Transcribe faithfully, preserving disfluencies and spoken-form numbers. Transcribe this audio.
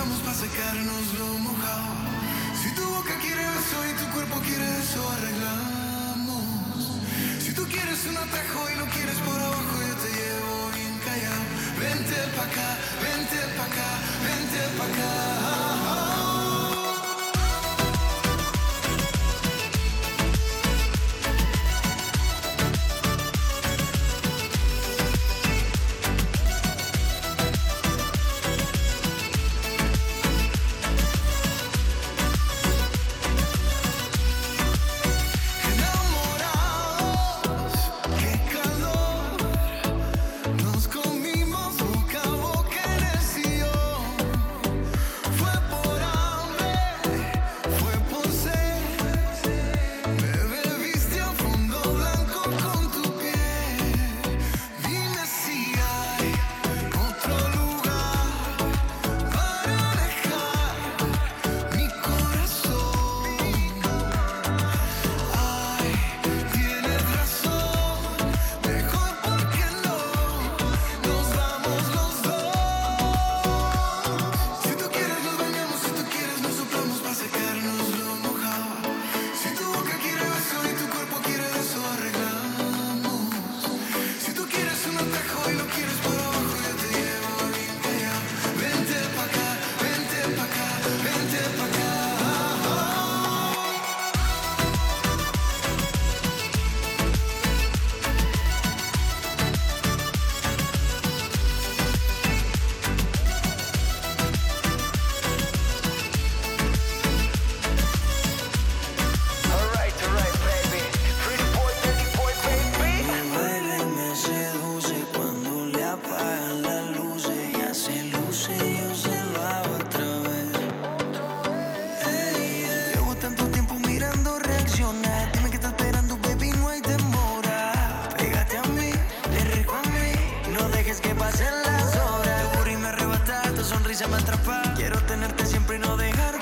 soplamos para secarnos lo mojado. Si tu boca quiere beso y tu cuerpo quiere eso, arreglamos. Si tú quieres un atajo y lo quieres por abajo, yo te llevo bien callado. Vente pa' acá, vente pa' acá, vente pa' acá. Sonrisa me atrapa, quiero tenerte siempre y no dejar